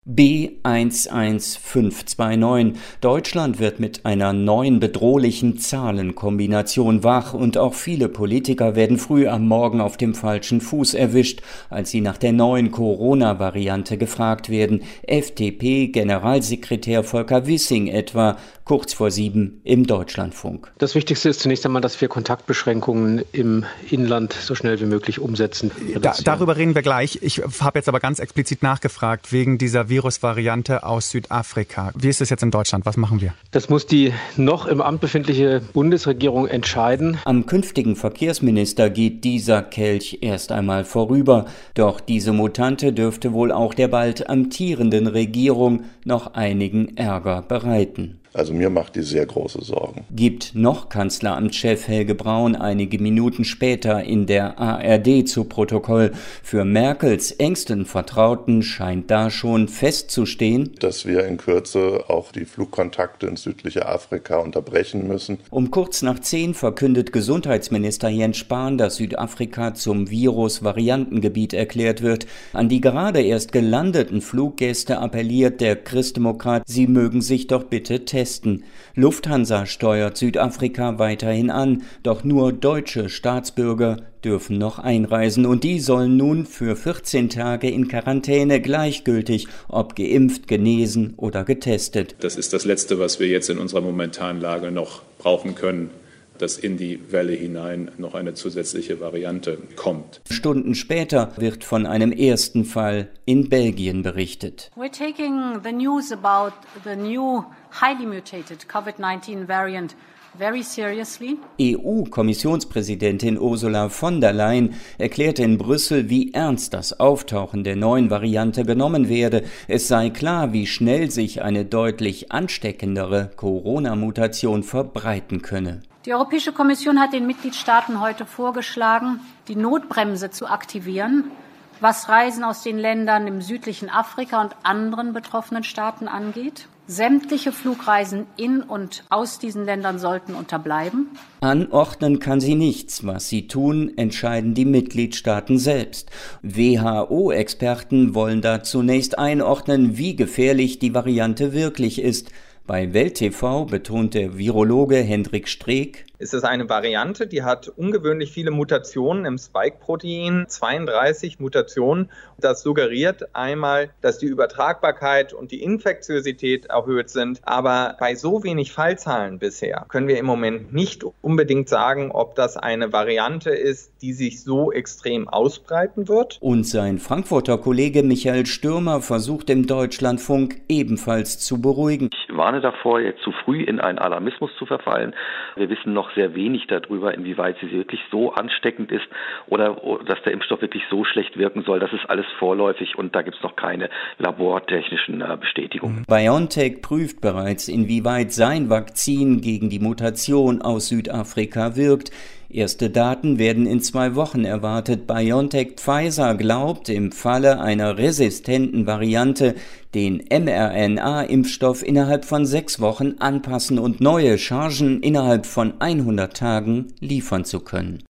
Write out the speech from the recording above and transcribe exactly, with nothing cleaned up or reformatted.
B eins eins fünf zwei neun. Deutschland wird mit einer neuen bedrohlichen Zahlenkombination wach und auch viele Politiker werden früh am Morgen auf dem falschen Fuß erwischt, als sie nach der neuen Corona-Variante gefragt werden. F D P-Generalsekretär Volker Wissing etwa, kurz vor sieben im Deutschlandfunk. Das Wichtigste ist zunächst einmal, dass wir Kontaktbeschränkungen im Inland so schnell wie möglich umsetzen. Da, darüber reden wir gleich. Ich habe jetzt aber ganz explizit nachgefragt wegen dieser Virusvariante aus Südafrika. Wie ist es jetzt in Deutschland? Was machen wir? Das muss die noch im Amt befindliche Bundesregierung entscheiden. Am künftigen Verkehrsminister geht dieser Kelch erst einmal vorüber. Doch diese Mutante dürfte wohl auch der bald amtierenden Regierung noch einigen Ärger bereiten. Also mir macht die sehr große Sorgen. Gibt noch Kanzleramtschef Helge Braun einige Minuten später in der A R D zu Protokoll. Für Merkels engsten Vertrauten scheint da schon festzustehen, dass wir in Kürze auch die Flugkontakte ins südliche Afrika unterbrechen müssen. Um kurz nach zehn verkündet Gesundheitsminister Jens Spahn, dass Südafrika zum Virus-Variantengebiet erklärt wird. An die gerade erst gelandeten Fluggäste appelliert der Christdemokrat, sie mögen sich doch bitte testen. Lufthansa steuert Südafrika weiterhin an, doch nur deutsche Staatsbürger dürfen noch einreisen und die sollen nun für vierzehn Tage in Quarantäne, gleichgültig, ob geimpft, genesen oder getestet. Das ist das Letzte, was wir jetzt in unserer momentanen Lage noch brauchen können, dass in die Welle hinein noch eine zusätzliche Variante kommt. Stunden später wird von einem ersten Fall in Belgien berichtet. We're taking the news about the new highly mutated COVID nineteen variant very seriously. E U-Kommissionspräsidentin Ursula von der Leyen erklärte in Brüssel, wie ernst das Auftauchen der neuen Variante genommen werde. Es sei klar, wie schnell sich eine deutlich ansteckendere Corona-Mutation verbreiten könne. Die Europäische Kommission hat den Mitgliedstaaten heute vorgeschlagen, die Notbremse zu aktivieren, was Reisen aus den Ländern im südlichen Afrika und anderen betroffenen Staaten angeht. Sämtliche Flugreisen in und aus diesen Ländern sollten unterbleiben. Anordnen kann sie nichts. Was sie tun, entscheiden die Mitgliedstaaten selbst. W H O-Experten wollen da zunächst einordnen, wie gefährlich die Variante wirklich ist. Bei Welt T V betont der Virologe Hendrik Streeck: Es ist eine Variante, die hat ungewöhnlich viele Mutationen im Spike-Protein, zweiunddreißig Mutationen. Das suggeriert einmal, dass die Übertragbarkeit und die Infektiosität erhöht sind. Aber bei so wenig Fallzahlen bisher können wir im Moment nicht unbedingt sagen, ob das eine Variante ist, die sich so extrem ausbreiten wird. Und sein Frankfurter Kollege Michael Stürmer versucht im Deutschlandfunk ebenfalls zu beruhigen. Ich warne davor, jetzt zu früh in einen Alarmismus zu verfallen. Wir wissen noch sehr wenig darüber, inwieweit sie wirklich so ansteckend ist oder dass der Impfstoff wirklich so schlecht wirken soll. Das ist alles vorläufig und da gibt es noch keine labortechnischen Bestätigungen. BioNTech prüft bereits, inwieweit sein Vakzin gegen die Mutation aus Südafrika wirkt. Erste Daten werden in zwei Wochen erwartet. BioNTech Pfizer glaubt, im Falle einer resistenten Variante den mRNA-Impfstoff innerhalb von sechs Wochen anpassen und neue Chargen innerhalb von hundert Tagen liefern zu können.